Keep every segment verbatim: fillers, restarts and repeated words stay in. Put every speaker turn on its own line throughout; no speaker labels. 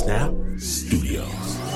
Snap Studios.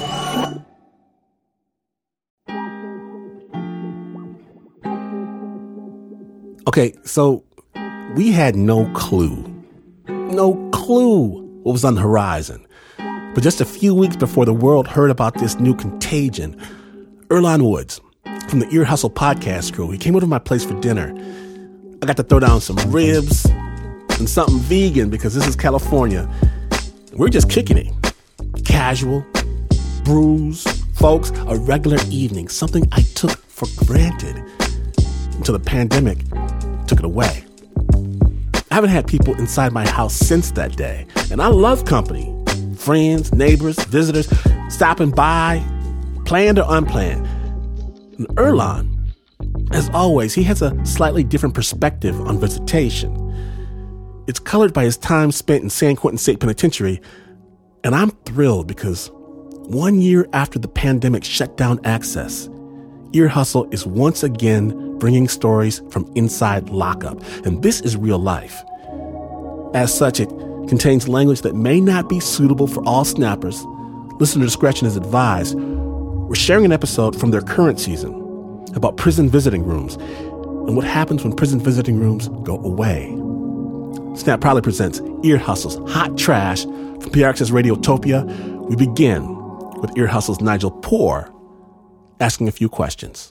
Okay, so we had no clue, no clue what was on the horizon. But just a few weeks before the world heard about this new contagion, Earlonne Woods from the Ear Hustle podcast crew, he came over to my place for dinner. I got to throw down some ribs and something vegan because this is California. We're just kicking it. Casual, brews, folks, a regular evening, something I took for granted until the pandemic took it away. I haven't had people inside my house since that day, and I love company. Friends, neighbors, visitors, stopping by, planned or unplanned. And Earlonne, as always, he has a slightly different perspective on visitation. It's colored by his time spent in San Quentin State Penitentiary, and I'm thrilled because one year after the pandemic shut down access, Ear Hustle is once again bringing stories from inside lockup, and this is real life. As such, it contains language that may not be suitable for all snappers. Listener discretion is advised. We're sharing an episode from their current season about prison visiting rooms and what happens when prison visiting rooms go away. Snap proudly presents Ear Hustle's Hot Trash from P R X's Radiotopia. We begin with Ear Hustle's Nigel Poor asking a few questions.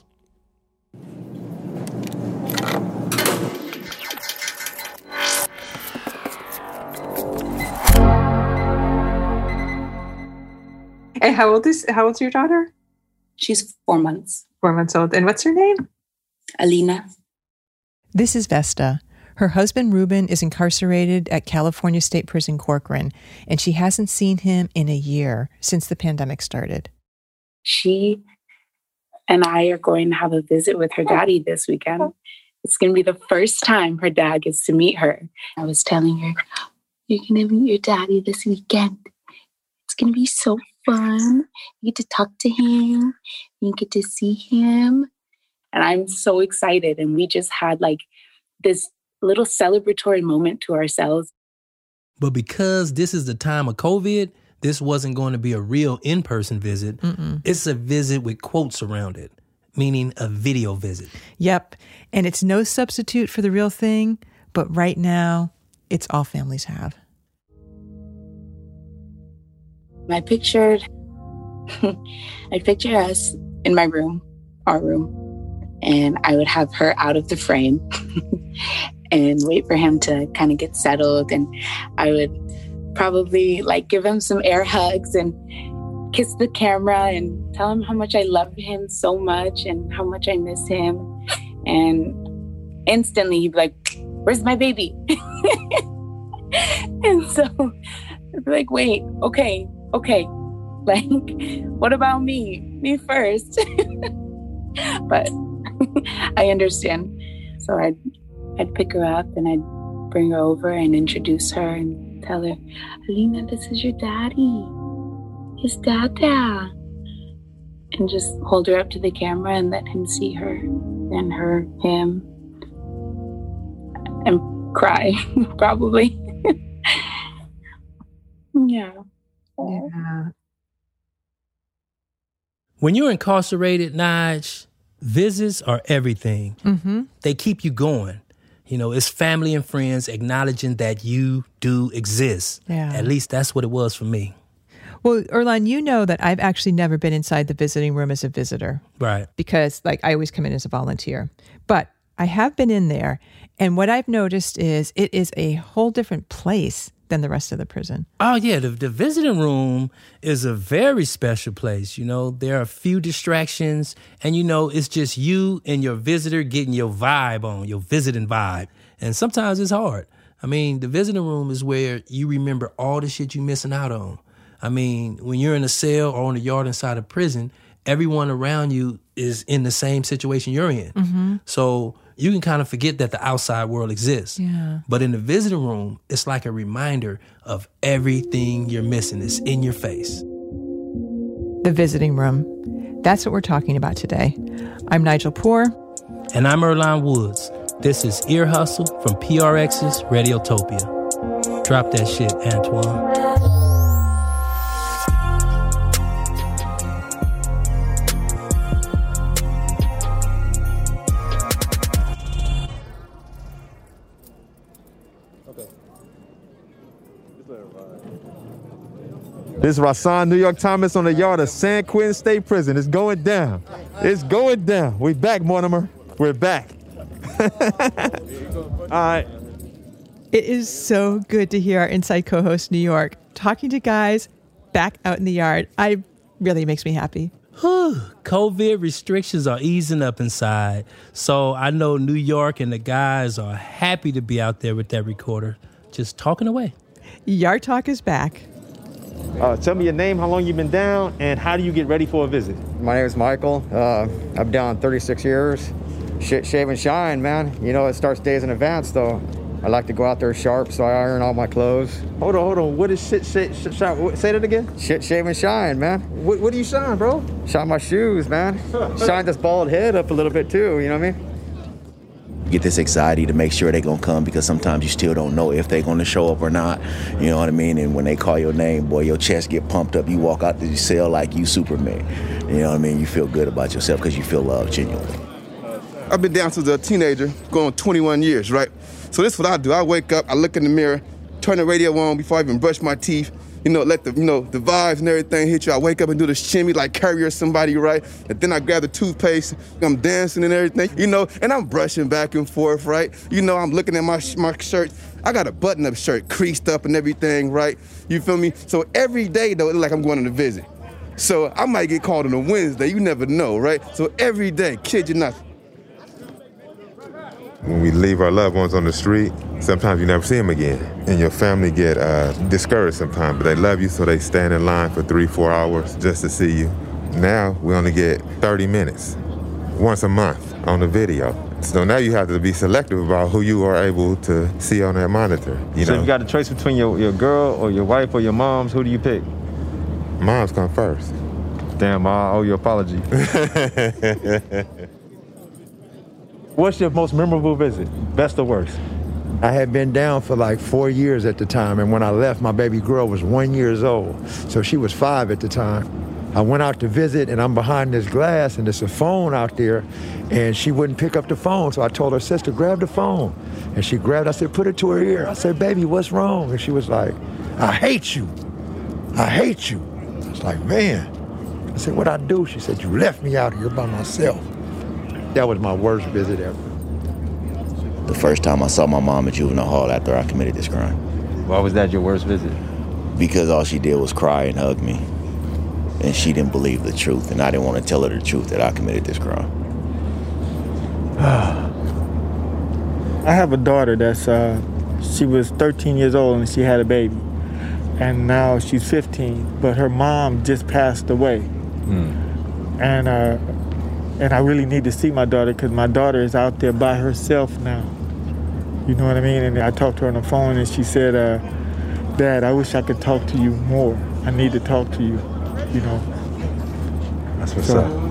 Hey, how old is how old's your daughter?
She's four months.
Four months old. And what's her name?
Alina.
This is Vesta. Her husband, Ruben, is incarcerated at California State Prison Corcoran, and she hasn't seen him in a year since the pandemic started.
She and I are going to have a visit with her daddy this weekend. It's going to be the first time her dad gets to meet her. I was telling her, you're going to meet your daddy this weekend. It's going to be so fun. You get to talk to him. You get to see him. And I'm so excited. And we just had like this little celebratory moment to ourselves.
But because this is the time of COVID, this wasn't going to be a real in-person visit. Mm-mm. It's a visit with quotes around it, meaning a video visit.
Yep. And it's no substitute for the real thing, but right now, it's all families have.
I pictured, I pictured us in my room, our room, and I would have her out of the frame and wait for him to kind of get settled. And I would probably like give him some air hugs and kiss the camera and tell him how much I love him so much and how much I miss him. And instantly he'd be like, where's my baby? And so I'd be like, wait, okay, okay. Like, what about me? Me first. But I understand. So I'd, I'd pick her up and I'd bring her over and introduce her and tell her, Alina, this is your daddy. His dada. And just hold her up to the camera and let him see her and her, him, and cry, probably. Yeah.
Yeah.
When you're incarcerated, Nige, visits are everything. Mm-hmm. They keep you going. You know, it's family and friends acknowledging that you do exist.
Yeah.
At least that's what it was for me.
Well, Earlonne, you know that I've actually never been inside the visiting room as a visitor.
Right.
Because, like, I always come in as a volunteer. But I have been in there, and what I've noticed is it is a whole different place than the rest of the prison.
Oh, yeah. The, the visiting room is a very special place. You know, there are a few distractions, and, you know, it's just you and your visitor getting your vibe on, your visiting vibe. And sometimes it's hard. I mean, the visiting room is where you remember all the shit you're missing out on. I mean, when you're in a cell or on a yard inside a prison, everyone around you is in the same situation you're in. Mm-hmm. So you can kind of forget that the outside world exists.
Yeah.
But in the visiting room, it's like a reminder of everything you're missing. It's in your face.
The visiting room. That's what we're talking about today. I'm Nigel Poor.
And I'm Earlonne Woods. This is Ear Hustle from P R X's Radiotopia. Drop that shit, Antoine.
This is Rasan New York Thomas on the yard of San Quentin State Prison. It's going down. It's going down. We back, Mortimer. We're back. All right.
It is so good to hear our Inside co-host New York talking to guys back out in the yard. I really makes me happy.
COVID restrictions are easing up inside. So I know New York and the guys are happy to be out there with that recorder, just talking away.
Yard Talk is back.
Uh, tell me your name, how long you've been down, and how do you get ready for a visit?
My name is Michael. Uh, I'm down thirty-six years. Sh- shave and shine, man. You know, it starts days in advance, though. I like to go out there sharp, so I iron all my clothes.
Hold on, hold on. What is shit, shit, shit, shine? Say that again?
Shit, shave and shine, man.
What, what do you shine, bro?
Shine my shoes, man. Shine this bald head up a little bit, too, you know what I mean?
Get this anxiety to make sure they're going to come, because sometimes you still don't know if they're going to show up or not. You know what I mean? And when they call your name, boy, your chest get pumped up. You walk out the cell like you Superman. You know what I mean? You feel good about yourself because you feel love genuinely.
I've been down since a teenager, going on twenty-one years, right? So this is what I do. I wake up, I look in the mirror, turn the radio on before I even brush my teeth. You know, let the, you know, the vibes and everything hit you. I wake up and do the shimmy like Carrie or somebody, right? And then I grab the toothpaste, I'm dancing and everything, you know, and I'm brushing back and forth, right? You know, I'm looking at my, my shirt. I got a button-up shirt, creased up and everything, right? You feel me? So every day, though, it look like I'm going on a visit. So I might get called on a Wednesday, you never know, right? So every day, kid you not.
When we leave our loved ones on the street, sometimes you never see them again. And your family get uh, discouraged sometimes, but they love you, so they stand in line for three, four hours just to see you. Now, we only get thirty minutes, once a month on the video. So now you have to be selective about who you are able to see on that monitor. You
so
know?
you got a choice between your, your girl or your wife or your mom's, who do you pick?
Moms come first.
Damn, I owe you an apology. What's your most memorable visit? Best or worst?
I had been down for like four years at the time, and when I left, my baby girl was one years old, so she was five at the time. I went out to visit, and I'm behind this glass, and there's a phone out there, and she wouldn't pick up the phone, so I told her sister, grab the phone. And she grabbed, I said, put it to her ear. I said, baby, what's wrong? And she was like, I hate you. I hate you. I was like, man. I said, what'd I do? She said, you left me out here by myself. That was my worst visit ever.
The first time I saw my mom at juvenile hall after I committed this crime.
Why was that your worst visit?
Because all she did was cry and hug me. And she didn't believe the truth, and I didn't want to tell her the truth that I committed this crime.
I have a daughter that's, uh, she was thirteen years old and she had a baby. And now she's fifteen, but her mom just passed away. Mm. And uh, and I really need to see my daughter because my daughter is out there by herself now. You know what I mean? And I talked to her on the phone and she said, uh, Dad, I wish I could talk to you more. I need to talk to you, you know.
That's what's
so,
up.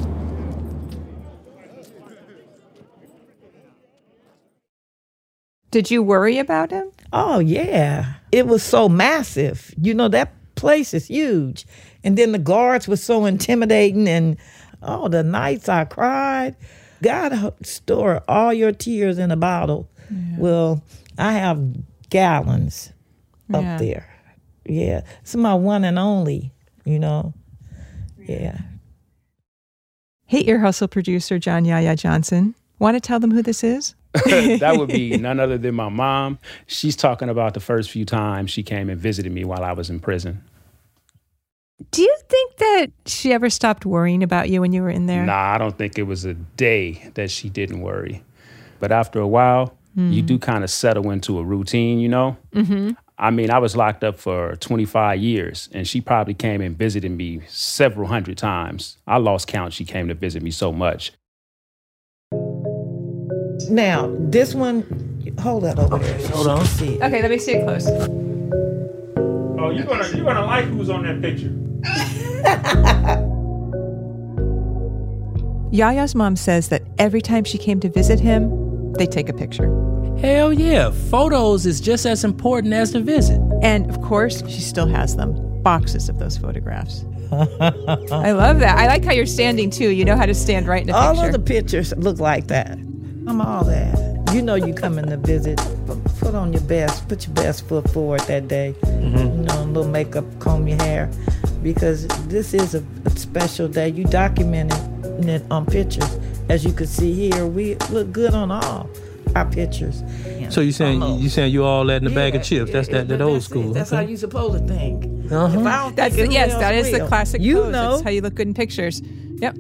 Did you worry about him?
Oh, yeah. It was so massive. You know, that place is huge. And then the guards were so intimidating, and oh, the nights I cried. God store all your tears in a bottle. Yeah. Well, I have gallons up yeah. there. Yeah. It's my one and only, you know. Yeah.
Hey, Ear Hustle producer John Yaya Johnson. Want to tell them who this is?
That would be none other than my mom. She's talking about the first few times she came and visited me while I was in prison.
Do you think that she ever stopped worrying about you when you were in there?
Nah, I don't think it was a day that she didn't worry. But after a while, mm. you do kind of settle into a routine, you know? Mm-hmm. I mean, I was locked up for twenty-five years, and she probably came and visited me several hundred times. I lost count. She came to visit me so much.
Now, this one, hold that over there.
Hold on.
See it.
Okay, let me see it close.
Oh, you're gonna you're gonna like who's on that picture.
Yaya's mom says that every time she came to visit him, they take a picture.
Hell yeah, photos is just as important as the visit.
And of course, she still has them. Boxes of those photographs. I love that. I like how you're standing too. You know how to stand right in a
all
picture.
All of the pictures look like that. I'm all that. you know you coming to visit, put on your best, put your best foot forward that day. Mm-hmm. You know, a little makeup, comb your hair, because this is a, a special day. You documented it on pictures. As you can see here, we look good on all our pictures.
So you saying you saying you all that in a bag of chips? That's that, that old
that's
school.
It. That's
okay.
how you supposed to think.
Uh-huh.
If I don't
That's
think
the,
it,
yes, that is
will.
the classic
You
pose.
know.
That's how you look good in pictures. Yep.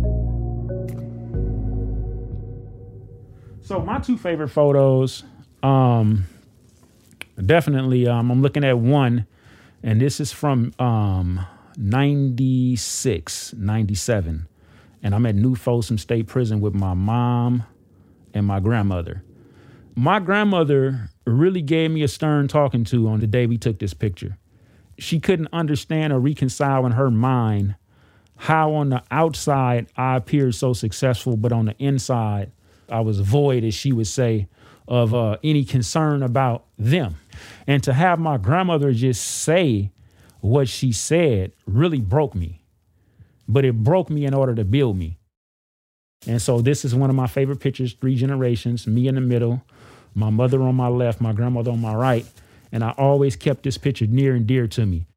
So my two favorite photos, um, definitely, um, I'm looking at one, and this is from um, ninety-six, ninety-seven. And I'm at New Folsom State Prison with my mom and my grandmother. My grandmother really gave me a stern talking to on the day we took this picture. She couldn't understand or reconcile in her mind how on the outside I appeared so successful, but on the inside, I was void, as she would say, of uh, any concern about them. And to have my grandmother just say what she said really broke me. But it broke me in order to build me. And so this is one of my favorite pictures, three generations, me in the middle, my mother on my left, my grandmother on my right. And I always kept this picture near and dear to me.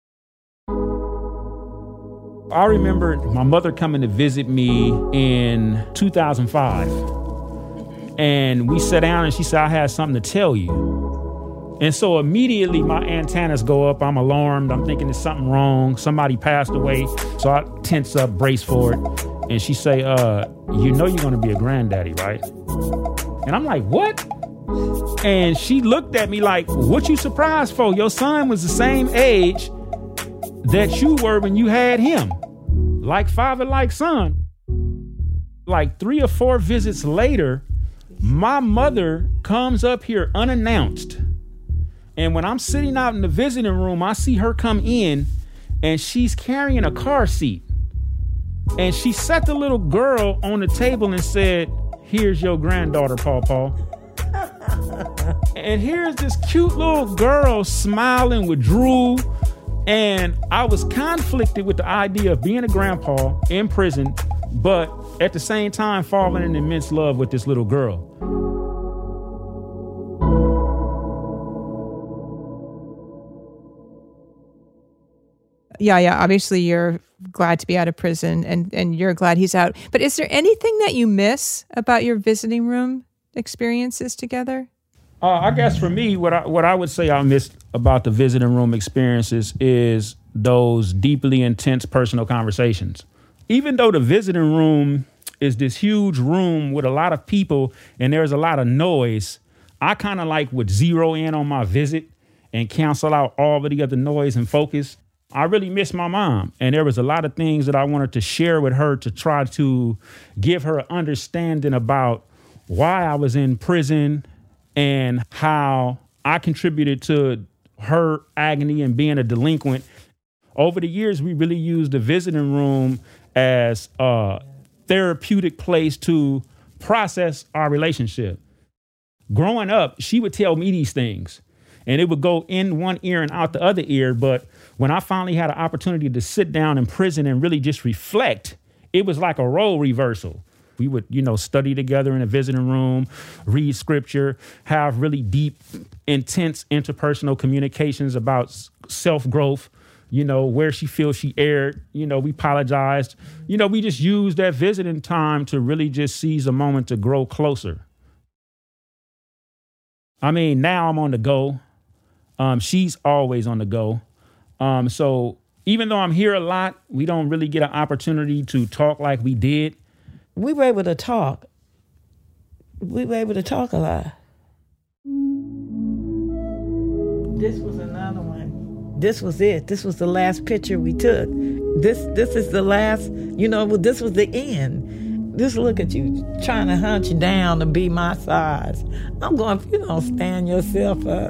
I remember my mother coming to visit me in two thousand five. And we sat down and she said, I had something to tell you. And so immediately my antennas go up. I'm alarmed. I'm thinking there's something wrong. Somebody passed away. So I tense up, brace for it. And she say, uh, you know you're going to be a granddaddy, right? And I'm like, what? And she looked at me like, what you surprised for? Your son was the same age that you were when you had him. Like father, like son. Like three or four visits later, my mother comes up here unannounced. And when I'm sitting out in the visiting room, I see her come in and she's carrying a car seat. And she set the little girl on the table and said, here's your granddaughter, Paw Paw. And here's this cute little girl smiling with drool. And I was conflicted with the idea of being a grandpa in prison, but at the same time falling in immense love with this little girl.
Yeah, yeah. Obviously, you're glad to be out of prison, and, and you're glad he's out. But is there anything that you miss about your visiting room experiences together?
Uh, I guess for me, what I, what I would say I missed about the visiting room experiences is those deeply intense personal conversations. Even though the visiting room is this huge room with a lot of people and there's a lot of noise, I kind of like would zero in on my visit and cancel out all of the other noise and focus. I really miss my mom, and there was a lot of things that I wanted to share with her to try to give her an understanding about why I was in prison and how I contributed to her agony and being a delinquent. Over the years, we really used the visiting room as a therapeutic place to process our relationship. Growing up, she would tell me these things, and it would go in one ear and out the other ear. But when I finally had an opportunity to sit down in prison and really just reflect, it was like a role reversal. We would, you know, study together in a visiting room, read scripture, have really deep, intense interpersonal communications about self-growth, you know, where she feels she erred. You know, we apologized. You know, we just used that visiting time to really just seize a moment to grow closer. I mean, now I'm on the go. Um, she's always on the go. Um, so even though I'm here a lot, we don't really get an opportunity to talk like we did.
We were able to talk. We were able to talk a lot. This was another one. This was it. This was the last picture we took. This this is the last, you know, this was the end. Just look at you trying to hunt you down to be my size. I'm going, if you don't stand yourself up.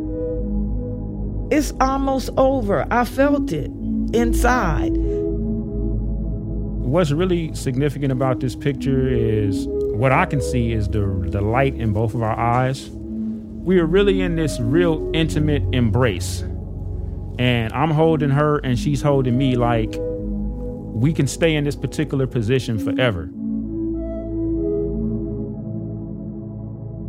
It's almost over. I felt it inside.
What's really significant about this picture is what I can see is the the light in both of our eyes. We are really in this real intimate embrace. And I'm holding her and she's holding me like we can stay in this particular position forever.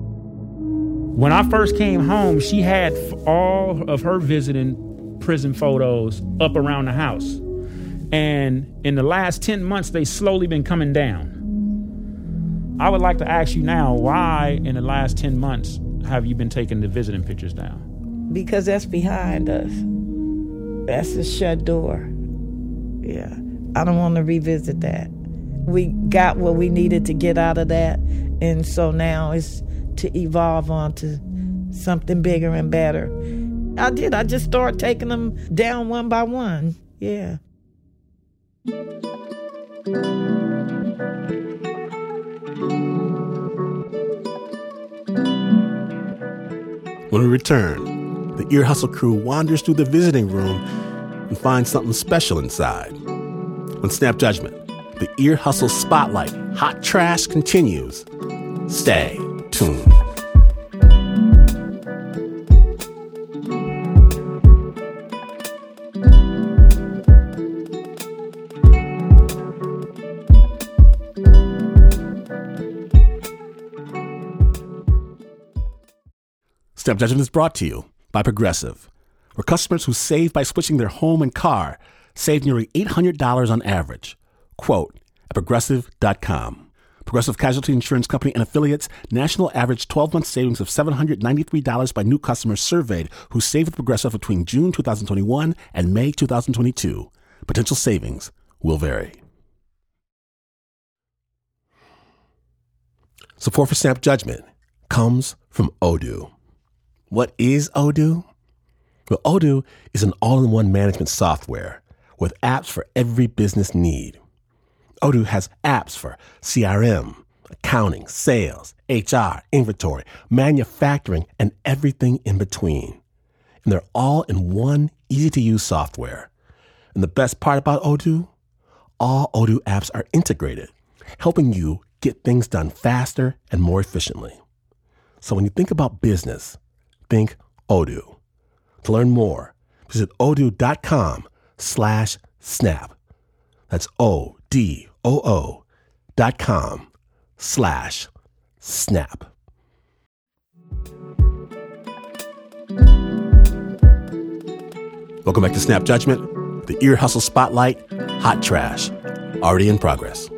When I first came home, she had f- all of her visiting prison photos up around the house. And in the last ten months, they slowly been coming down. I would like to ask you now, why in the last ten months have you been taking the visiting pictures down?
Because that's behind us. That's a shut door. Yeah, I don't want to revisit that. We got what we needed to get out of that, and so now it's to evolve onto something bigger and better. I did. I just started taking them down one by one. Yeah.
When we return, the Ear Hustle crew wanders through the visiting room and finds something special inside. On Snap Judgment, the Ear Hustle Spotlight Hot Trash continues. Stay tuned. Snap Judgment is brought to you by Progressive, where customers who save by switching their home and car save nearly eight hundred dollars on average. Quote at progressive dot com. Progressive Casualty Insurance Company and affiliates, national average twelve-month savings of seven hundred ninety-three dollars by new customers surveyed who saved with Progressive between June twenty twenty-one and May twenty twenty-two. Potential savings will vary. Support for Snap Judgment comes from Odoo. What is Odoo? Well, Odoo is an all-in-one management software with apps for every business need. Odoo has apps for C R M, accounting, sales, H R, inventory, manufacturing, and everything in between. And they're all in one easy-to-use software. And the best part about Odoo? All Odoo apps are integrated, helping you get things done faster and more efficiently. So when you think about business, think Odoo. To learn more, visit odoo.com slash snap. That's O-D-O-O dot com slash snap. Welcome back to Snap Judgment, the Ear Hustle Spotlight, Hot Trash, already in progress.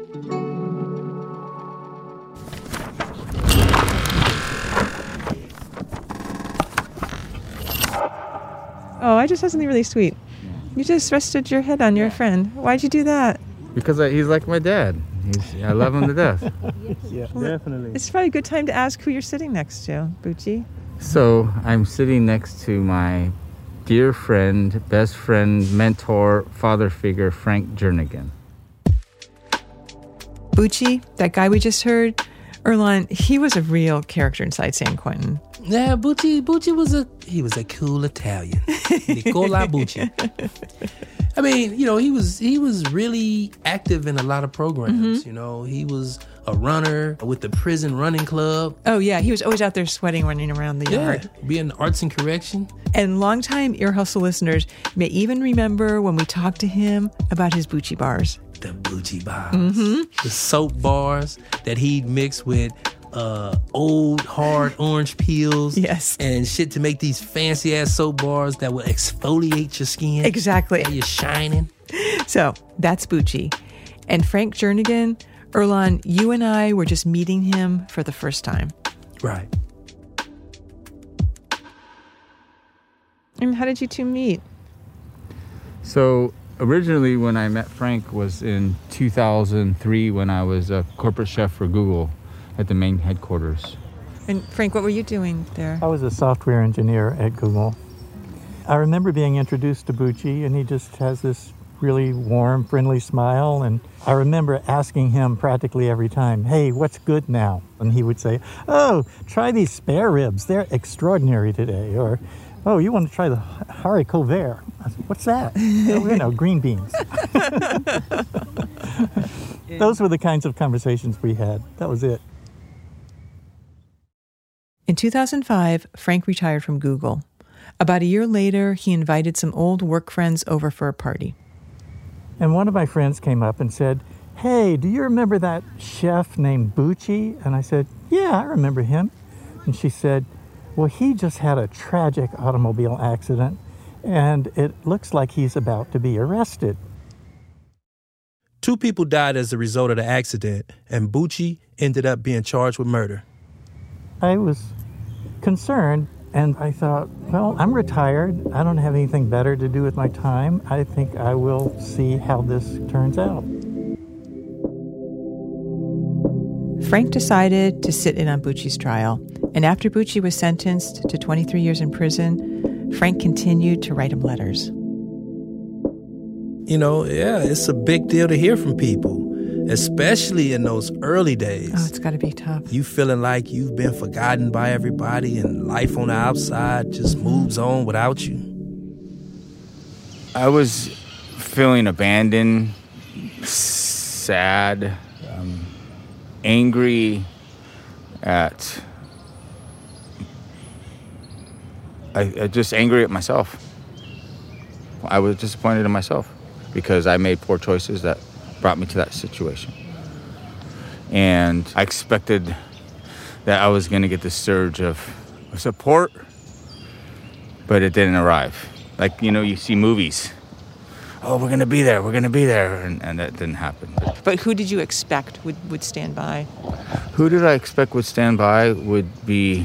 Oh, I just had something really sweet. You just rested your head on your friend. Why'd you do that?
Because I, he's like my dad. He's, I love him to death.
Yeah,
Well,
definitely.
It's probably a good time to ask who you're sitting next to, Bucci.
So I'm sitting next to my dear friend, best friend, mentor, father figure, Frank Jernigan.
Bucci, that guy we just heard, Earlonne, he was a real character inside San Quentin.
Yeah, Bucci, Bucci was a he was a cool Italian. Nicola Bucci. I mean, you know, he was he was really active in a lot of programs.
Mm-hmm.
You know, he was a runner with the prison running club.
Oh, yeah, he was always out there sweating, running around the
Yeah,
yard.
being arts and correction.
And longtime Ear Hustle listeners may even remember when we talked to him about his Bucci bars.
The Bucci bars.
Mm-hmm.
The soap bars that he'd mix with uh, old hard orange peels.
Yes.
And shit to make these fancy ass soap bars that would exfoliate your skin.
Exactly.
And you're shining.
So that's Bucci. And Frank Jernigan, Earlonne, you and I were just meeting him for the first time.
Right.
And how did you two meet?
So originally when I met Frank was in two thousand three when I was a corporate chef for Google at the main headquarters.
And Frank, what were you doing there?
I was a software engineer at Google. I remember being introduced to Bucci, and he just has this really warm, friendly smile. And I remember asking him practically every time, hey, what's good now? And he would say, oh, try these spare ribs. They're extraordinary today. Or, oh, you want to try the haricot vert? I said, what's that? Oh, you know, green beans. Those were the kinds of conversations we had. That was it.
In two thousand five, Frank retired from Google. About a year later, he invited some old work friends over for a party.
And one of my friends came up and said, hey, do you remember that chef named Bucci? And I said, yeah, I remember him. And she said,
Well, he just had a tragic automobile accident, and it looks like he's about to be arrested.
Two people died as a result of the accident, and Bucci ended up being charged with murder.
I was concerned, and I thought, well, I'm retired. I don't have anything better to do with my time. I think I will see how this turns out.
Frank decided to sit in on Bucci's trial, and after Bucci was sentenced to twenty-three years in prison, Frank continued to write him letters.
You know, yeah, it's a big deal to hear from people, especially in those early days.
Oh, it's got to be tough.
You feeling like you've been forgotten by everybody and life on the outside just moves on without you.
I was feeling abandoned, sad, um, angry at... I, I just angry at myself. I was disappointed in myself because I made poor choices that brought me to that situation. And I expected that I was going to get this surge of support, but it didn't arrive. Like, you know, you see movies. Oh, we're going to be there, we're going to be there, and, and that didn't happen.
But who did you expect would, would stand by?
Who did I expect would stand by would be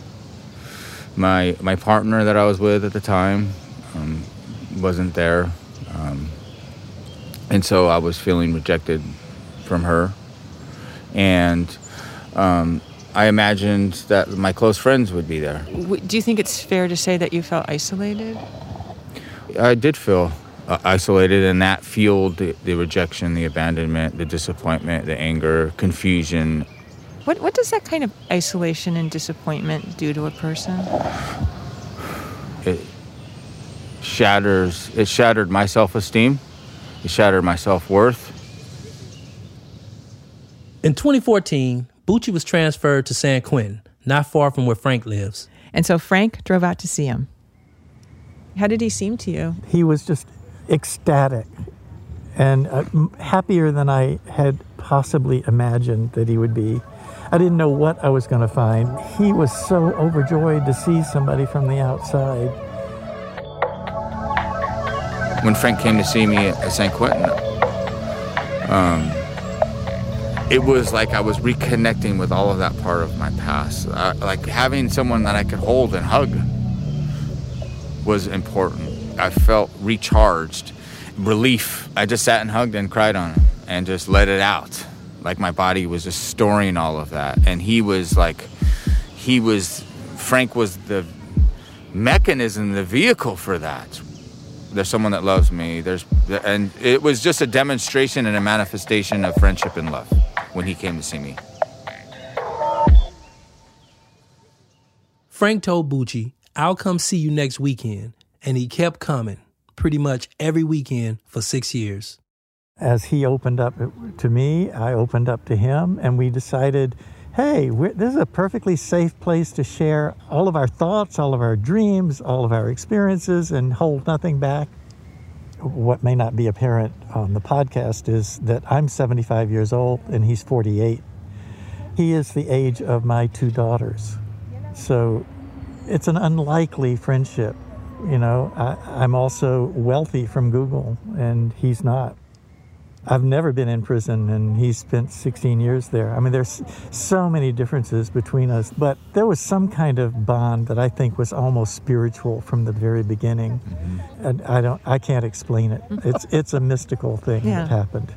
my my partner that I was with at the time. Um, wasn't there. Um, and so I was feeling rejected from her. And um, I imagined that my close friends would be there.
Do you think it's fair to say that you felt isolated?
I did feel uh, isolated, and that fueled the, the rejection, the abandonment, the disappointment, the anger, confusion.
What what does that kind of isolation and disappointment do to a person?
It shatters, it shattered my self-esteem. It shattered my self-worth.
In twenty fourteen, Bucci was transferred to San Quentin, not far from where Frank lives.
And so Frank drove out to see him. How did he seem to you?
He was just ecstatic and uh, happier than I had possibly imagined that he would be. I didn't know what I was going to find. He was so overjoyed to see somebody from the outside.
When Frank came to see me at San Quentin, um, it was like I was reconnecting with all of that part of my past. Uh, like having someone that I could hold and hug was important. I felt recharged, relief. I just sat and hugged and cried on him and just let it out. Like my body was just storing all of that. And he was like, he was, Frank was the mechanism, the vehicle for that. There's someone that loves me. There's, and it was just a demonstration and a manifestation of friendship and love when he came to see me.
Frank told Bucci, "I'll come see you next weekend." And he kept coming pretty much every weekend for six years.
As he opened up to me, I opened up to him, and we decided, hey, we're, this is a perfectly safe place to share all of our thoughts, all of our dreams, all of our experiences, and hold nothing back. What may not be apparent on the podcast is that I'm seventy-five years old and he's forty-eight. He is the age of my two daughters. So it's an unlikely friendship. You know, I, I'm also wealthy from Google, and he's not. I've never been in prison, and he spent sixteen years there. I mean, there's so many differences between us, but there was some kind of bond that I think was almost spiritual from the very beginning. Mm-hmm. And I don't, I can't explain it. It's it's a mystical thing yeah. that happened.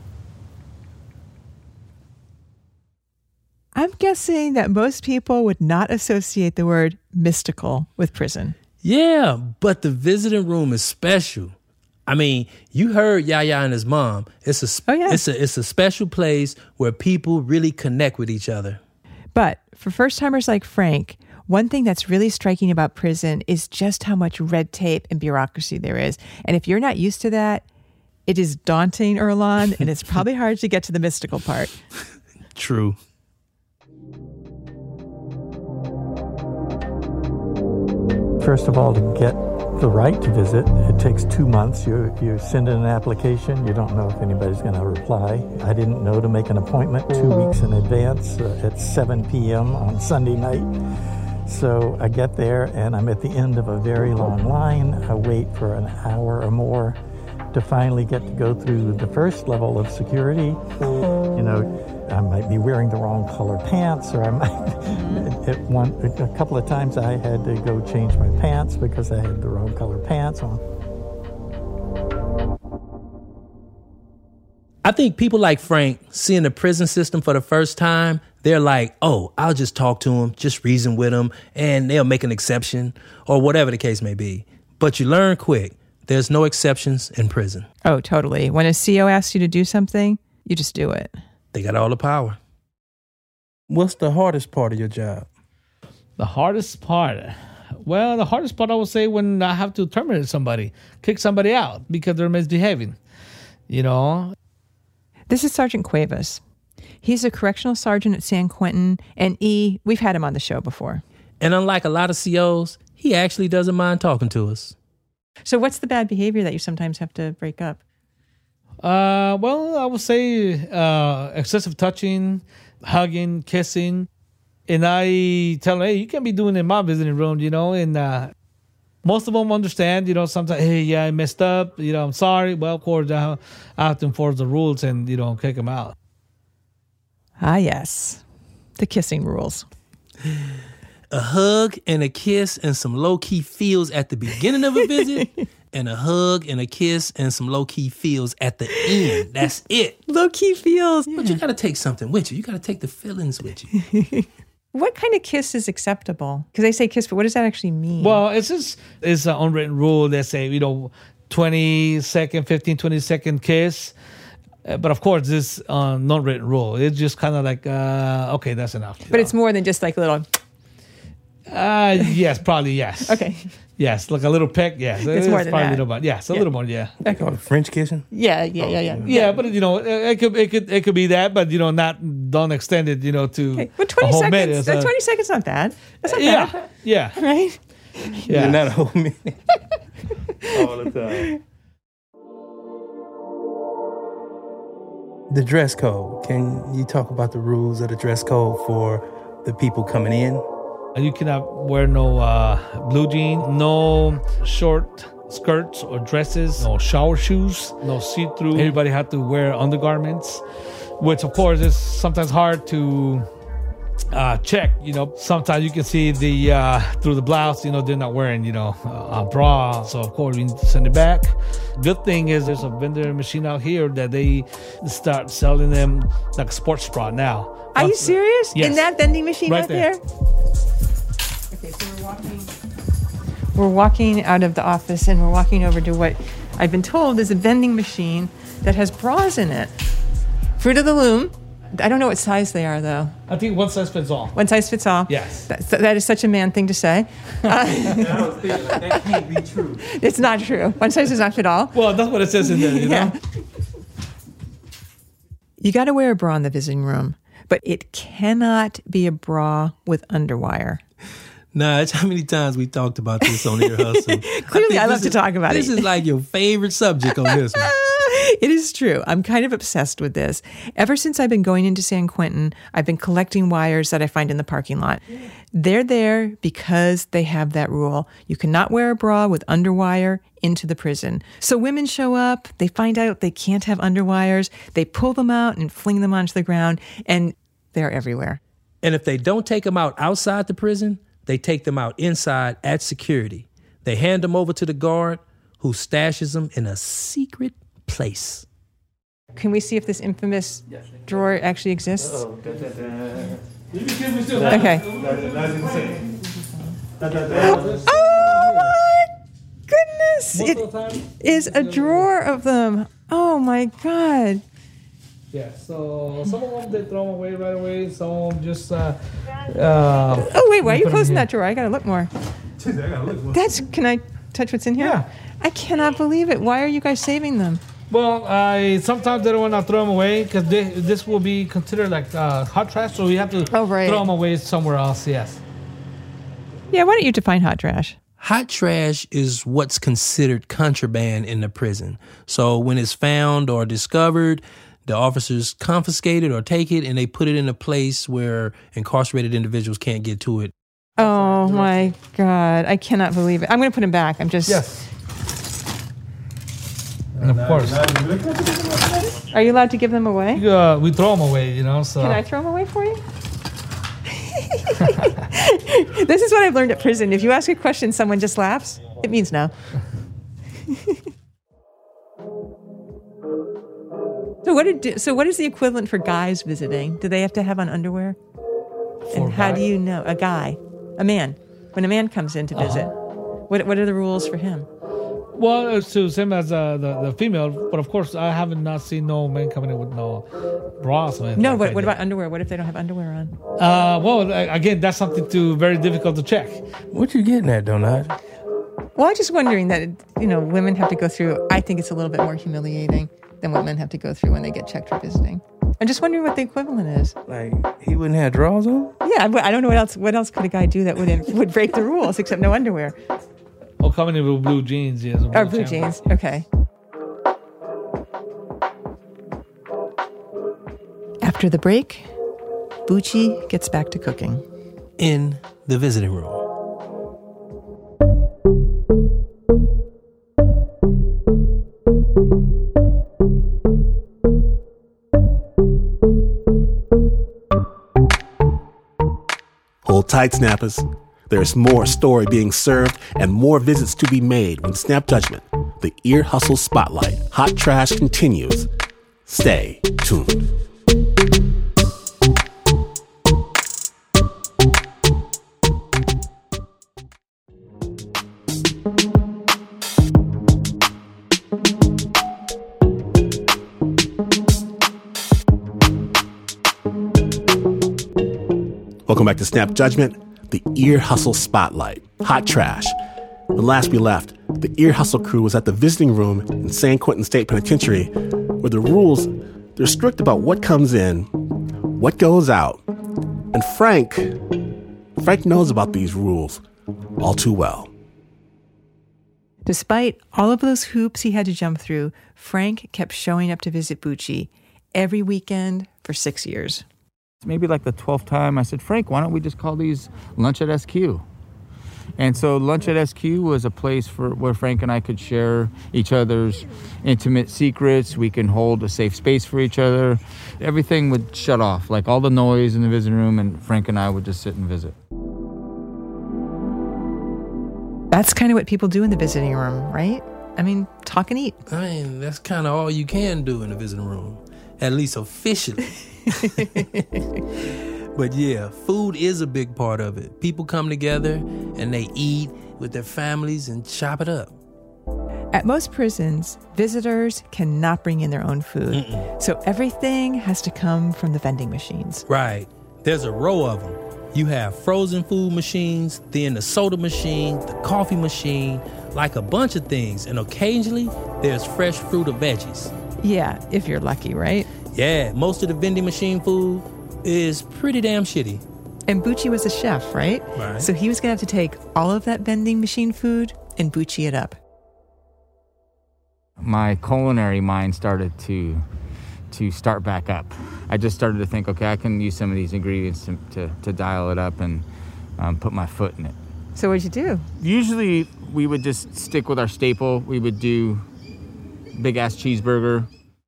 I'm guessing that most people would not associate the word mystical with prison.
Yeah, but the visiting room is special. I mean, you heard Yaya and his mom. It's a oh, yeah. it's a it's a special place where people really connect with each other.
But for first-timers like Frank, one thing that's really striking about prison is just how much red tape and bureaucracy there is. And if you're not used to that, it is daunting, Earlonne, and it's probably hard to get to the mystical part.
True.
First of all, to get the right to visit, it takes two months. You you send in an application. You don't know if anybody's going to reply. I didn't know to make an appointment two weeks in advance uh, at seven p.m. on Sunday night. So I get there and I'm at the end of a very long line. I wait for an hour or more to finally get to go through the first level of security. You know, I might be wearing the wrong color pants, or I might, at one, a couple of times I had to go change my pants because I had the wrong color pants on.
I think people like Frank, seeing the prison system for the first time, they're like, oh, I'll just talk to him, just reason with him, and they'll make an exception, or whatever the case may be. But you learn quick, there's no exceptions in prison.
Oh, totally. When a C O asks you to do something, you just do it.
They got all the power. What's the hardest part of your job?
The hardest part? Well, the hardest part I would say when I have to terminate somebody, kick somebody out because they're misbehaving, you know?
This is Sergeant Cuevas. He's a correctional sergeant at San Quentin, and E, we've had him on the show before.
And unlike a lot of C Os, he actually doesn't mind talking to us.
So what's the bad behavior that you sometimes have to break up?
Uh, well, I would say uh, excessive touching, hugging, kissing. And I tell them, hey, you can't be doing it in my visiting room, you know, and uh, most of them understand, you know, sometimes, hey, yeah, I messed up, you know, I'm sorry. Well, of course, I have to enforce the rules and, you know, kick them out.
Ah, yes. The kissing rules.
A hug and a kiss and some low-key feels at the beginning of a visit, and a hug and a kiss and some low-key feels at the end. That's it.
Low-key feels.
But you got to take something with you. You got to take the feelings with you.
What kind of kiss is acceptable? Because they say kiss, but what does that actually mean?
Well, it's just, it's an unwritten rule that say, you know, twenty second, fifteen, twenty second kiss. Uh, but of course, this uh, non-written rule. It's just kind of like, uh, okay, that's enough.
But know? It's more than just like a little...
Uh, yes, probably yes.
Okay.
Yes, like a little peck, yes.
It's,
it's
more than
probably
that.
A little bit, yes, a
yeah.
little more, yeah.
Okay. Oh, French kissing?
Yeah, yeah, yeah, yeah.
Yeah, yeah, but, you know, it could it could, it could be that, but, you know, not, don't extend it, you know, to
okay. But twenty
a whole
seconds,
minute.
uh, twenty seconds not bad. That's not
yeah,
bad.
Yeah, yeah.
Right?
Yeah.
Not a whole minute. All the time. The dress code. Can you talk about the rules of the dress code for the people coming in?
You cannot wear no uh, blue jeans, no short skirts or dresses, no shower shoes, no see-through. Everybody had to wear undergarments, which of course is sometimes hard to uh, check. You know, sometimes you can see the uh, through the blouse, you know, they're not wearing, you know, a bra. So of course we need to send it back. Good thing is there's a vending machine out here that they start selling them like a sports bra now.
Are you serious?
Yes.
In that vending machine
right
out
there?
there? Okay, so we're walking. We're walking out of the office and we're walking over to what I've been told is a vending machine that has bras in it. Fruit of the Loom. I don't know what size they are, though.
I think one size fits all.
One size fits all?
Yes.
That, that is such a man thing to say. Uh,
I was thinking, like, that can't be true.
It's not true. One size does not fit all.
Well, that's what it says in there, you know?
Yeah. You got to wear a bra in the visiting room, but it cannot be a bra with underwire.
Nah, that's how many times we talked about this on Ear Hustle.
Clearly, I, I love
is,
to talk about
this
it.
This is like your favorite subject on this one.
It is true. I'm kind of obsessed with this. Ever since I've been going into San Quentin, I've been collecting wires that I find in the parking lot. They're there because they have that rule. You cannot wear a bra with underwire into the prison. So women show up, they find out they can't have underwires, they pull them out and fling them onto the ground, and they're everywhere.
And if they don't take them out outside the prison, they take them out inside at security. They hand them over to the guard who stashes them in a secret place.
Can we see if this infamous drawer actually exists?
Oh, da, da, da.
Okay. Oh my goodness! It is a drawer of them. Oh my God.
Yeah, so some of them they throw them away right away. Some of them just. Uh, uh,
oh wait, why are you closing that drawer? I gotta look more. That's. Can I touch what's in here?
Yeah.
I cannot believe it. Why are you guys saving them?
Well, I sometimes they don't want to throw them away because this will be considered like uh, hot trash, so we have to
oh, right.
throw them away somewhere else. Yes.
Yeah. Why don't you define hot trash?
Hot trash is what's considered contraband in the prison. So when it's found or discovered, the officers confiscate it or take it and they put it in a place where incarcerated individuals can't get to it.
Oh my God. I cannot believe it. I'm going to put him back. I'm just.
Yes. And of course.
Are you allowed to give them away?
Uh, we throw them away, you know, so.
Can I throw them away for you? This is what I've learned at prison. If you ask a question, someone just laughs, it means no. So what did so what is the equivalent for guys visiting? Do they have to have on underwear?
For
and how
guy?
do you know a guy, a man, when a man comes in to visit?
Uh-huh.
What what are the rules for him?
Well, it's the same as uh, the, the female, but of course, I haven't not seen no men coming in with no bras or anything.
No,
like
but
that
what
yet.
about underwear? What if they don't have underwear on?
Uh, well, a- again, that's something to very difficult to check.
What you getting at, Donald?
Well, I'm just wondering that, you know, women have to go through, I think it's a little bit more humiliating than what men have to go through when they get checked for visiting. I'm just wondering what the equivalent is.
Like, he wouldn't have drawers on?
Yeah, I I don't know what else What else could a guy do that would would break the rules except no underwear?
Oh, coming in with blue jeans, yes.
Or blue jeans, okay. After the break, Bucci gets back to cooking.
In the visiting room.
Hold tight, snappers. There's more story being served and more visits to be made when Snap Judgment, the Ear Hustle Spotlight, Hot Trash continues. Stay tuned. Welcome back to Snap Judgment, the Ear Hustle Spotlight, Hot Trash. When last we left, the Ear Hustle crew was at the visiting room in San Quentin State Penitentiary, where the rules, they're strict about what comes in, what goes out. And Frank, Frank knows about these rules all too well.
Despite all of those hoops he had to jump through, Frank kept showing up to visit Bucci every weekend for six years.
Maybe like the twelfth time, I said, Frank, why don't we just call these Lunch at S Q? And so Lunch at S Q was a place for where Frank and I could share each other's intimate secrets. We can hold a safe space for each other. Everything would shut off, like all the noise in the visiting room, and Frank and I would just sit and visit.
That's kind of what people do in the visiting room, right? I mean, talk and eat.
I mean, that's kind of all you can do in the visiting room, at least officially. But yeah, food is a big part of it. People come together and they eat with their families and chop it up.
At most prisons, visitors cannot bring in their own food. Mm-mm. So everything has to come from the vending machines.
Right. There's a row of them. You have frozen food machines, then the soda machine, the coffee machine, like a bunch of things. And occasionally, there's fresh fruit or veggies.
Yeah, if you're lucky, right?
Yeah, most of the vending machine food is pretty damn shitty.
And Bucci was a chef, right?
Right.
So he was going to have to take all of that vending machine food and Bucci it up.
My culinary mind started to to start back up. I just started to think, okay, I can use some of these ingredients to, to, to dial it up and um, put my foot in it.
So what'd you do?
Usually we would just stick with our staple. We would do big ass cheeseburger.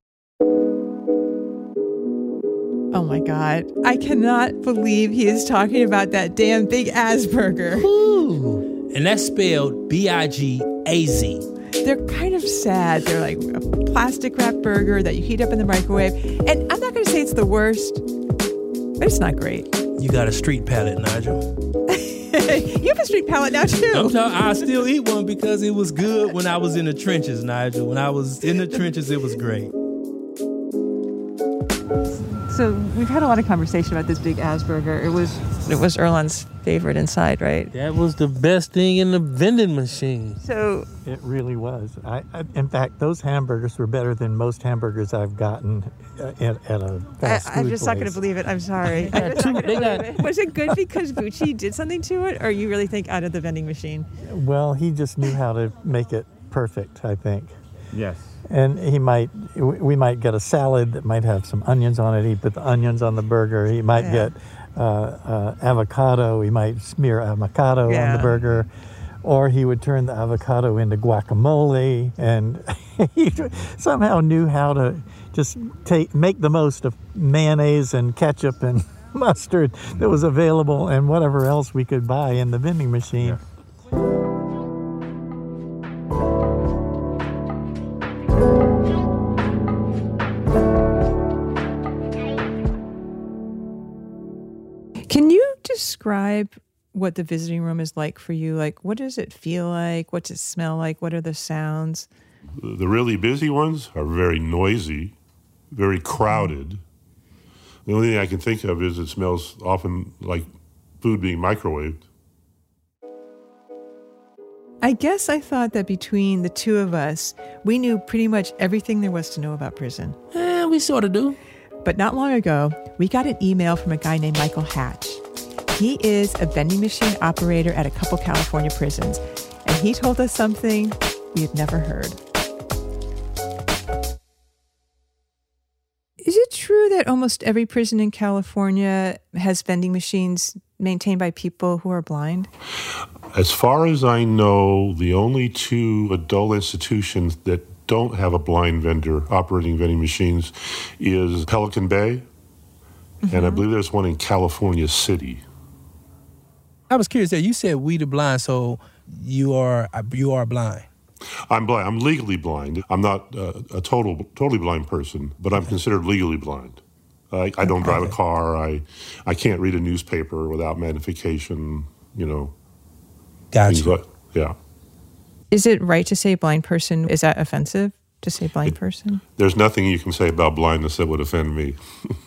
Oh my God. I cannot believe he is talking about that damn big ass burger.
Ooh. And that's spelled B I G A Z.
They're kind of sad. They're like a plastic wrap burger that you heat up in the microwave. And I'm not going to say it's the worst, but it's not great.
You got a street palate, Nigel.
You have a street palate now, too.
I'm talking, I still eat one because it was good when I was in the trenches, Nigel. When I was in the trenches, it was great.
So we've had a lot of conversation about this big Asperger. It was it was Erlon's favorite inside, right?
That was the best thing in the vending machine.
So
it really was. I, I in fact, those hamburgers were better than most hamburgers I've gotten at, at a fast
I,
food
I'm just
place.
not going to believe it. I'm sorry. I'm just not gonna believe it. Was it good because Bucci did something to it, or you really think out of the vending machine?
Well, he just knew how to make it perfect, I think.
Yes.
And he might, we might get a salad that might have some onions on it. He'd put the onions on the burger. He might
Yeah.
get uh, uh, avocado. He might smear avocado
Yeah.
on the burger. Or he would turn the avocado into guacamole, and he somehow knew how to just take make the most of mayonnaise and ketchup and mustard that was available and whatever else we could buy in the vending machine.
Can you describe what the visiting room is like for you? Like, what does it feel like? What does it smell like? What are the sounds?
The really busy ones are very noisy, very crowded. The only thing I can think of is it smells often like food being microwaved.
I guess I thought that between the two of us, we knew pretty much everything there was to know about prison.
Eh, we sort of do.
But not long ago, we got an email from a guy named Michael Hatch. He is a vending machine operator at a couple California prisons, and he told us something we had never heard. Is it true that almost every prison in California has vending machines maintained by people who are blind?
As far as I know, the only two adult institutions that don't have a blind vendor operating vending machines is Pelican Bay, mm-hmm. and I believe there's one in California City.
I was curious there. You said we the blind, so you are you are blind.
I'm blind. I'm legally blind. I'm not uh, a total totally blind person, but I'm considered legally blind. I, I don't drive a car. I I can't read a newspaper without magnification. You know.
Gotcha.
Like, yeah.
Is it right to say blind person? Is that offensive to say blind
it,
person?
There's nothing you can say about blindness that would offend me.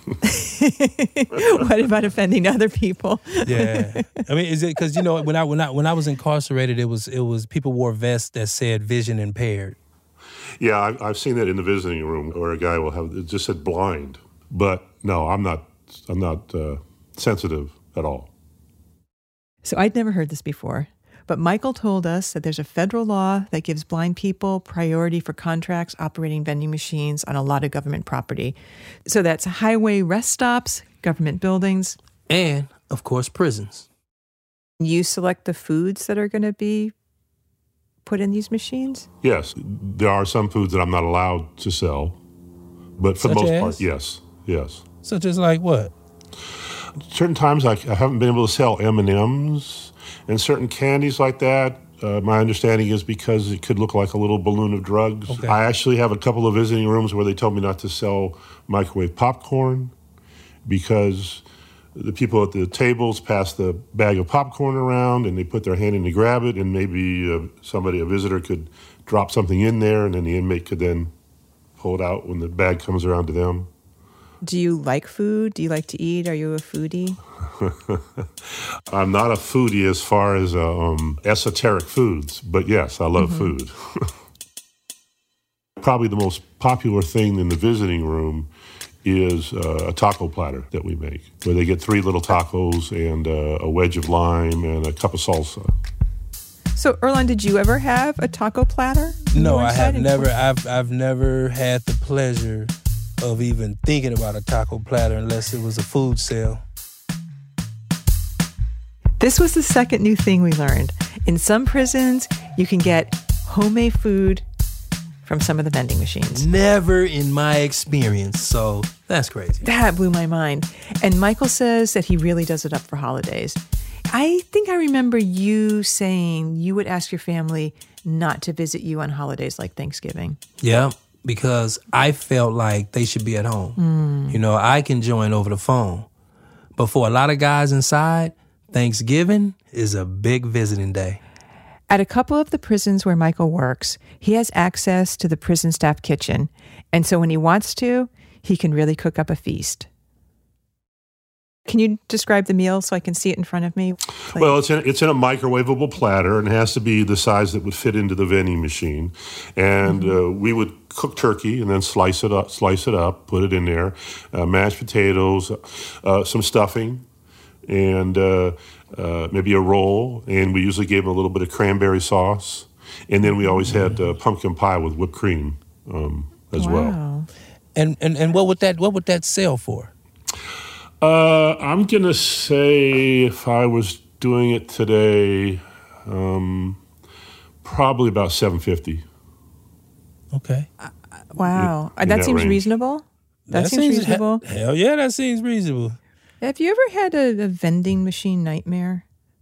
What about offending other people?
Yeah, I mean, is it because you know when I when I when I was incarcerated, it was it was people wore vests that said vision impaired.
Yeah, I, I've seen that in the visiting room where a guy will have it just said blind, but no, I'm not I'm not uh, sensitive at all.
So I'd never heard this before. But Michael told us that there's a federal law that gives blind people priority for contracts operating vending machines on a lot of government property. So that's highway rest stops, government buildings.
And, of course, prisons.
You select the foods that are going to be put in these machines?
Yes. There are some foods that I'm not allowed to sell. But for the most part, yes. Yes.
Such as like what?
Certain times I, I haven't been able to sell M and M's. And certain candies like that, uh, my understanding is because it could look like a little balloon of drugs. Okay. I actually have a couple of visiting rooms where they told me not to sell microwave popcorn because the people at the tables pass the bag of popcorn around and they put their hand in to grab it, and maybe uh, somebody, a visitor, could drop something in there, and then the inmate could then pull it out when the bag comes around to them.
Do you like food? Do you like to eat? Are you a foodie?
I'm not a foodie as far as uh, um, esoteric foods, but yes, I love mm-hmm. food. Probably the most popular thing in the visiting room is uh, a taco platter that we make, where they get three little tacos and uh, a wedge of lime and a cup of salsa.
So, Earlonne, did you ever have a taco platter?
No, I have never. I've I've never had the pleasure of even thinking about a taco platter unless it was a food sale.
This was the second new thing we learned. In some prisons, you can get homemade food from some of the vending machines.
Never in my experience, so that's crazy.
That blew my mind. And Michael says that he really does it up for holidays. I think I remember you saying you would ask your family not to visit you on holidays like Thanksgiving.
Yeah, because I felt like they should be at home. Mm. You know, I can join over the phone. But for a lot of guys inside, Thanksgiving is a big visiting day.
At a couple of the prisons where Michael works, he has access to the prison staff kitchen. And so when he wants to, he can really cook up a feast. Can you describe the meal so I can see it in front of me? Please?
Well, it's in, it's in a microwavable platter, and it has to be the size that would fit into the vending machine. And mm-hmm. uh, we would cook turkey and then slice it up, slice it up, put it in there, uh, mashed potatoes, uh, some stuffing, and uh, uh, maybe a roll. And we usually gave them a little bit of cranberry sauce. And then we always had uh, pumpkin pie with whipped cream um, as
wow.
well.
And, and and what would that what would that sell for?
Uh, I'm going to say if I was doing it today, um, probably about seven fifty.
Okay.
Wow.
In- in
that
that
seems
range.
reasonable. That, seems, reasonable.
he- Hell yeah, that seems reasonable.
Have you ever had a, a vending machine nightmare?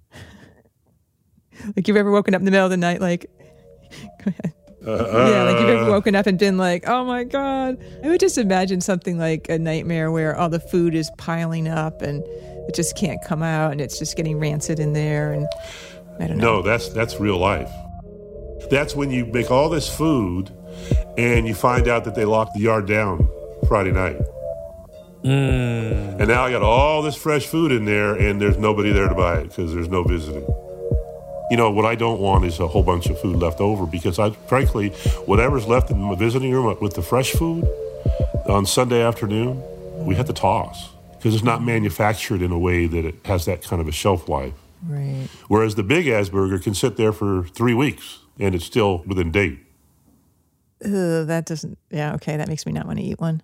Like you've ever woken up in the middle of the night like, go ahead.
Uh,
Yeah, like you've ever woken up and been like, oh my God. I would just imagine something like a nightmare where all the food is piling up and it just can't come out and it's just getting rancid in there. And I don't know.
No, that's that's real life. That's when you make all this food and you find out that they locked the yard down Friday night.
Mm.
And now I got all this fresh food in there and there's nobody there to buy it because there's no visiting. You know, what I don't want is a whole bunch of food left over because I, frankly, whatever's left in my visiting room with the fresh food on Sunday afternoon, we have to toss because it's not manufactured in a way that it has that kind of a shelf life.
Right.
Whereas the big Asperger can sit there for three weeks and it's still within date.
Ugh, that doesn't, yeah, okay, that makes me not want to eat one.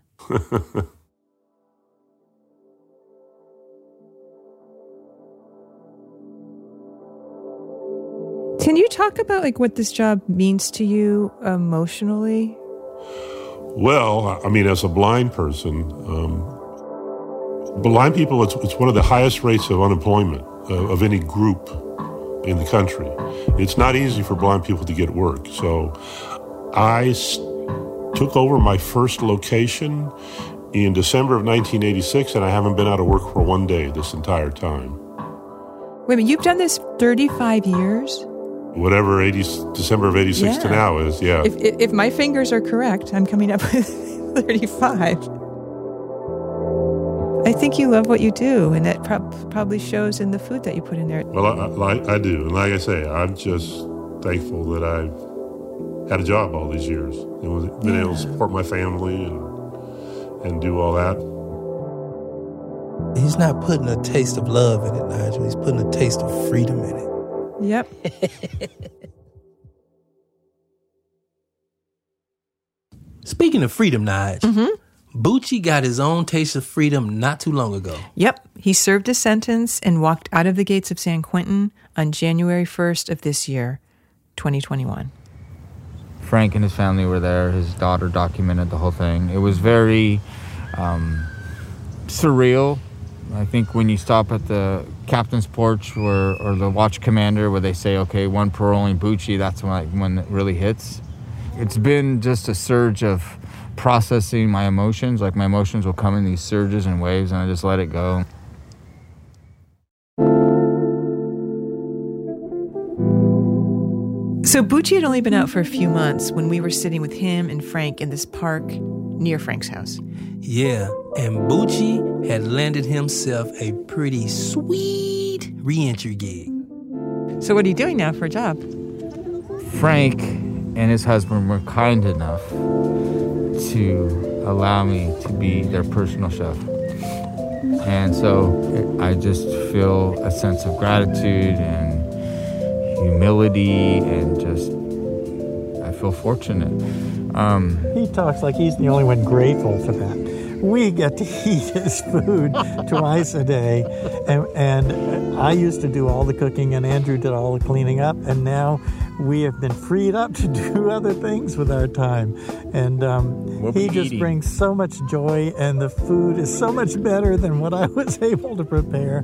Can you talk about like what this job means to you emotionally?
Well, I mean, as a blind person, um, blind people, it's, it's one of the highest rates of unemployment uh, of any group in the country. It's not easy for blind people to get work. So I s- took over my first location in December of nineteen eighty-six, and I haven't been out of work for one day this entire time.
Wait a minute, you've done this thirty-five years?
Whatever eighty, December of eighty-six
Yeah.
to now is, yeah.
If, if if my fingers are correct, I'm coming up with thirty-five. I think you love what you do, and that prob- probably shows in the food that you put in there.
Well, I, I, I do. And like I say, I'm just thankful that I've had a job all these years and was, been able to support my family and and do all that.
He's not putting a taste of love in it, Nigel. He's putting a taste of freedom in it.
Yep.
Speaking of freedom, Nige,
Mm-hmm.
Bucci got his own taste of freedom not too long ago.
Yep. He served his sentence and walked out of the gates of San Quentin on January first of this year, twenty twenty-one.
Frank and his family were there. His daughter documented the whole thing. It was very um, surreal. I think when you stop at the captain's porch where, or the watch commander where they say, okay, one paroling Bucci, that's when, like, when it really hits. It's been just a surge of processing my emotions. Like my emotions will come in these surges and waves and I just let it go.
So Bucci had only been out for a few months when we were sitting with him and Frank in this park near Frank's house.
Yeah, and Bucci had landed himself a pretty sweet re-entry gig.
So what are you doing now for a job?
Frank and his husband were kind enough to allow me to be their personal chef. And so I just feel a sense of gratitude and humility and just, I feel fortunate. Um,
He talks like he's the only one grateful for that. We get to eat his food twice a day, and, and I used to do all the cooking, and Andrew did all the cleaning up, and now we have been freed up to do other things with our time. And um,
We'll
he
be
just
eating.
brings so much joy, and the food is so much better than what I was able to prepare.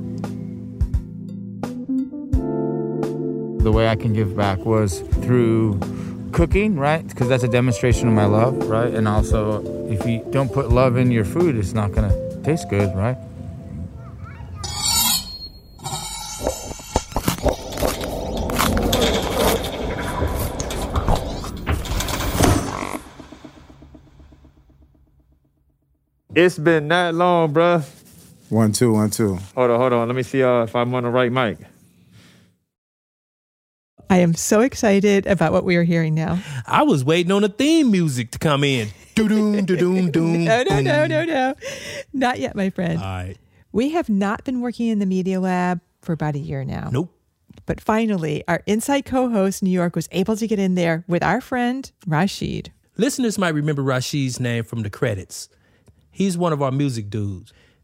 the way I can give back was through cooking, right? Because that's a demonstration of my love, right? And also, if you don't put love in your food, it's not going to taste good, right?
It's been that long, bruh.
One, two, one, two.
Hold on, hold on. Let me see uh, if I'm on the right mic.
I am so excited about what we are hearing now.
I was waiting on the theme music to come in. Doo-doom, doo-doom, doom.
No, no, no, no, no. Not yet, my friend.
All right.
We have not been working in the Media Lab for about a year now.
Nope.
But finally, our Inside co-host, New York, was able to get in there with our friend, Rashid.
Listeners might remember Rashid's name from the credits. He's one of our music dudes.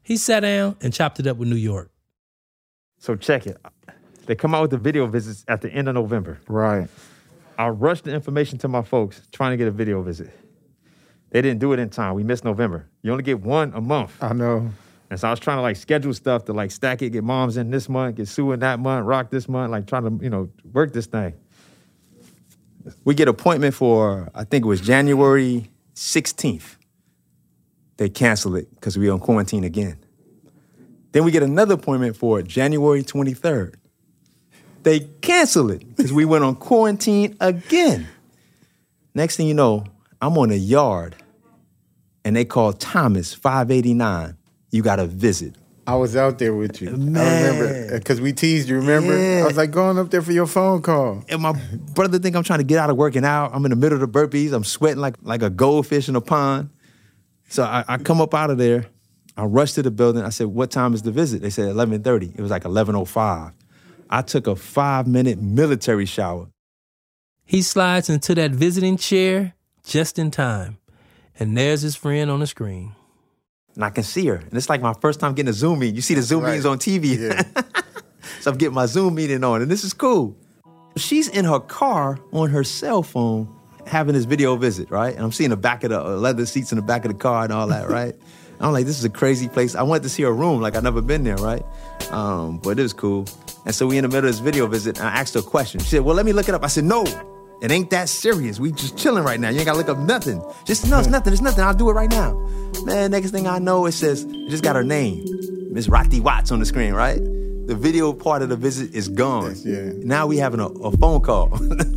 He sat down and chopped it up with New York.
So check it. They come out with the video visits at the end of November.
Right.
I rushed the information to my folks trying to get a video visit. They didn't do it in time. We missed November. You only get one a month.
I know.
And so I was trying to like schedule stuff to like stack it, get moms in this month, get Sue in that month, Rock this month, like trying to, you know, work this thing. We get appointment for, I think it was January sixteenth. They cancel it because we on quarantine again. Then we get another appointment for January twenty-third. They cancel it because we went on quarantine again. Next thing you know, I'm on a yard and they call Thomas five eighty-nine. You got to visit.
I was out there with you.
Man.
I remember, because we teased you, remember?
Yeah.
I was like going up there for your phone call.
And my brother think I'm trying to get out of working out. I'm in the middle of the burpees. I'm sweating like, like a goldfish in a pond. So I, I come up out of there. I rushed to the building. I said, what time is the visit? They said eleven thirty. It was like eleven oh five. I took a five-minute military shower.
He slides into that visiting chair just in time. And there's his friend on the screen.
And I can see her. And it's like my first time getting a Zoom meeting. You see the Zoom
Right.
meetings on T V.
Yeah.
So I'm getting my Zoom meeting on, and this is cool. She's in her car on her cell phone having this video visit, right? And I'm seeing the back of the uh, leather seats in the back of the car and all that, right? I'm like, this is a crazy place. I wanted to see her room, like I've never been there, right? Um, but it was cool. And so we in the middle of this video visit, and I asked her a question. She said, well, let me look it up. I said, no, it ain't that serious. We just chilling right now. You ain't got to look up nothing. Just, no, it's nothing. It's nothing. I'll do it right now. Man, next thing I know, it says, it just got her name, Miss Rati Watts on the screen, right? The video part of the visit is gone.
Yeah.
Now we having a, a phone call.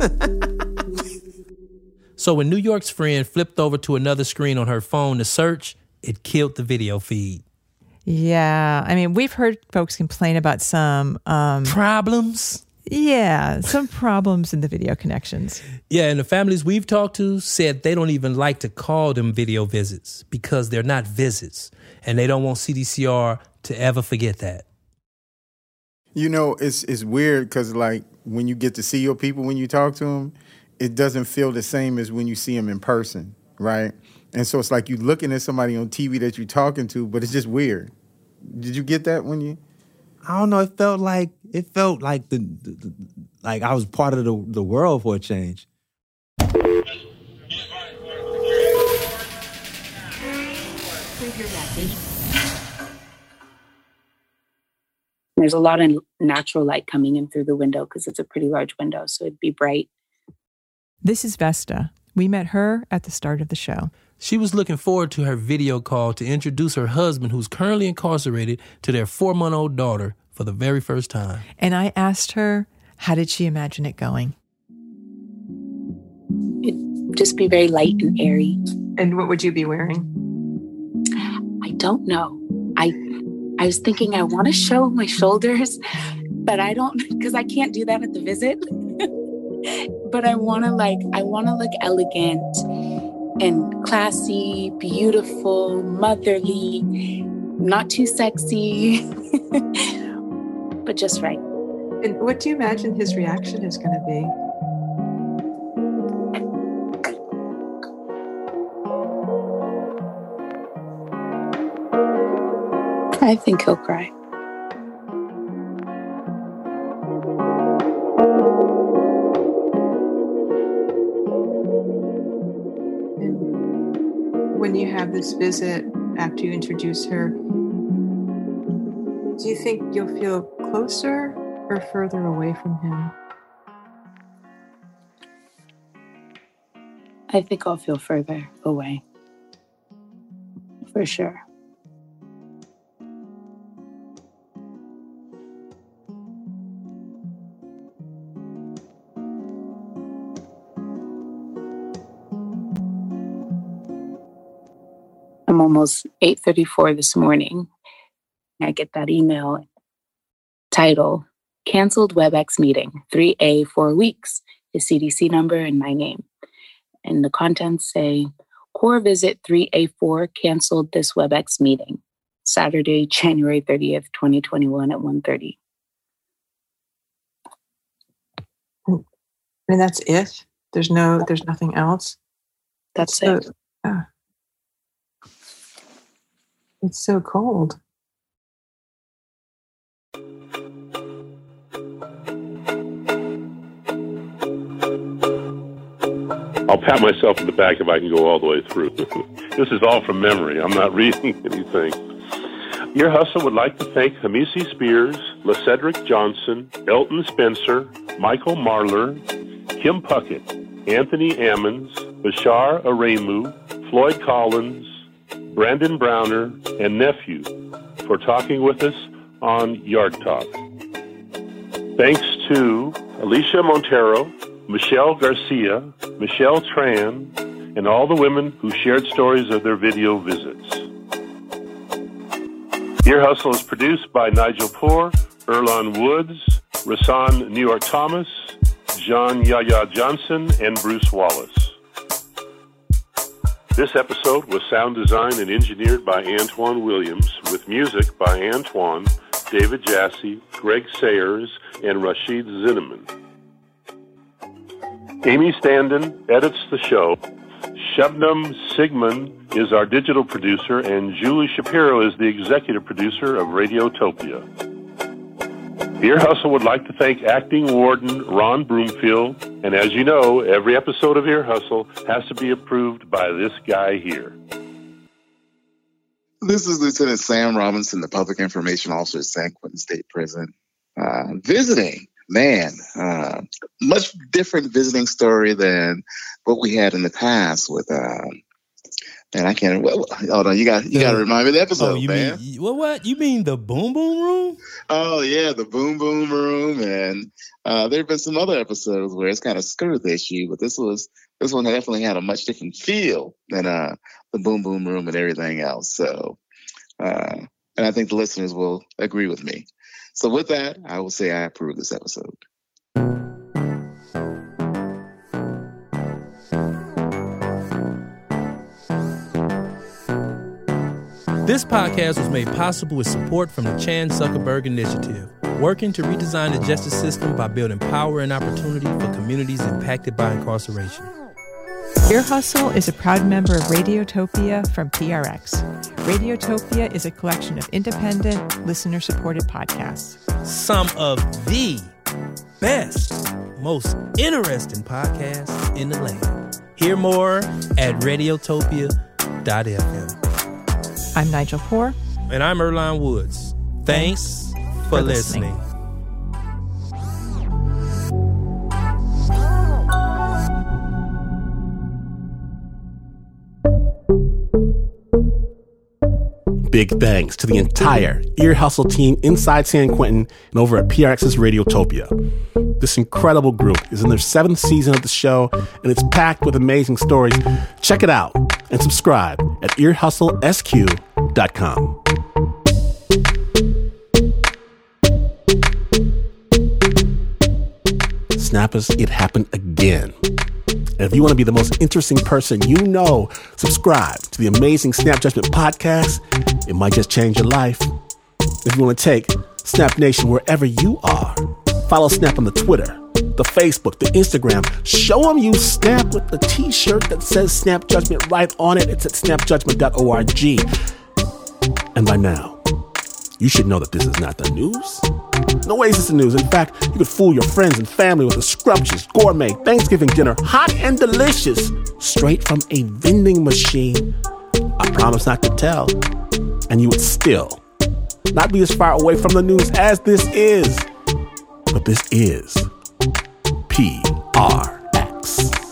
So when New York's friend flipped over to another screen on her phone to search, it killed the video feed.
Yeah. I mean, we've heard folks complain about some... Um,
Problems?
Yeah, some problems in the video connections.
Yeah, and the families we've talked to said they don't even like to call them video visits because they're not visits, and they don't want C D C R to ever forget that.
You know, it's it's weird because, like, when you get to see your people, when you talk to them, it doesn't feel the same as when you see them in person, right? And so it's like you looking at somebody on T V that you're talking to, but it's just weird. Did you get that when you...
I don't know. It felt like it felt like the, the, the like I was part of the the world for a change.
There's a lot of natural light coming in through the window because it's a pretty large window, so it'd be bright.
This is Vesta. We met her at the start of the show.
She was looking forward to her video call to introduce her husband, who's currently incarcerated, to their four-month-old daughter for the very first time.
And I asked her, how did she imagine it going?
It'd just be very light and airy.
And what would you be wearing?
I don't know. I I was thinking I want to show my shoulders, but I don't, because I can't do that at the visit. But I want to like, I want to look elegant and classy, beautiful, motherly, not too sexy, but just right.
And what do you imagine his reaction is going to be?
I think he'll cry.
When you have this visit, after you introduce her, do you think you'll feel closer or further away from him?
I think I'll feel further away. For sure. I'm almost eight thirty-four this morning. I get that email. Title, canceled WebEx meeting, three A, four weeks, his C D C number and my name. And the contents say, core visit three A four canceled this WebEx meeting, Saturday, January thirtieth, twenty twenty-one at one thirty.
And that's it? There's no, there's nothing else?
That's
so,
it.
Uh, it's so cold.
I'll pat myself in the back if I can go all the way through. This is all from memory. I'm not reading anything. Ear Hustle would like to thank Hamisi Spears, LaCedric Johnson, Elton Spencer, Michael Marler, Kim Puckett, Anthony Ammons, Bashar Aremu, Floyd Collins, Brandon Browner, and Nephew for talking with us on Yard Talk. Thanks to Alicia Montero, Michelle Garcia, Michelle Tran, and all the women who shared stories of their video visits. Ear Hustle is produced by Nigel Poor, Erlon Woods, Rasan New York Thomas, John Yaya Johnson, and Bruce Wallace. This episode was sound designed and engineered by Antoine Williams, with music by Antoine, David Jassy, Greg Sayers, and Rashid Zinneman. Amy Standen edits the show. Shebnam Sigmund is our digital producer, and Julie Shapiro is the executive producer of Radiotopia. Ear Hustle would like to thank acting warden Ron Broomfield, and as you know, every episode of Ear Hustle has to be approved by this guy here.
This is Lieutenant Sam Robinson, the Public Information Officer at San Quentin State Prison. Uh, visiting, man, uh, much different visiting story than what we had in the past with, um, man, I can't, well, hold on, you got you got to remind me of the episode,
oh, you
man.
Mean, what, what? You mean the Boom Boom Room?
Oh, yeah, the Boom Boom Room. And uh, there have been some other episodes where it's kind of skirted the issue, but this was, this one definitely had a much different feel than uh, the Boom Boom Room and everything else. So, uh, and I think the listeners will agree with me. So with that, I will say I approve this episode.
This podcast was made possible with support from the Chan Zuckerberg Initiative, working to redesign the justice system by building power and opportunity for communities impacted by incarceration.
Ear Hustle is a proud member of Radiotopia from P R X. Radiotopia is a collection of independent, listener-supported podcasts.
Some of the best, most interesting podcasts in the land. Hear more at radiotopia dot f m.
I'm Nigel Poor.
And I'm Erlon Woods. Thanks, Thanks for, for listening. listening.
Big thanks to the entire Ear Hustle team inside San Quentin and over at P R X's Radiotopia. This incredible group is in their seventh season of the show, and it's packed with amazing stories. Check it out and subscribe at ear hustle s q dot com. Snappers, it happened again. And if you want to be the most interesting person you know, subscribe to the amazing Snap Judgment podcast. It might just change your life. If you want to take Snap Nation wherever you are, follow Snap on the Twitter, the Facebook, the Instagram. Show them you Snap with the t-shirt that says Snap Judgment right on it. It's at snap judgment dot org. And by now, you should know that this is not the news. No way is this the news. In fact, you could fool your friends and family with a scrumptious, gourmet Thanksgiving dinner, hot and delicious, straight from a vending machine. I promise not to tell. And you would still not be as far away from the news as this is. But this is P R X.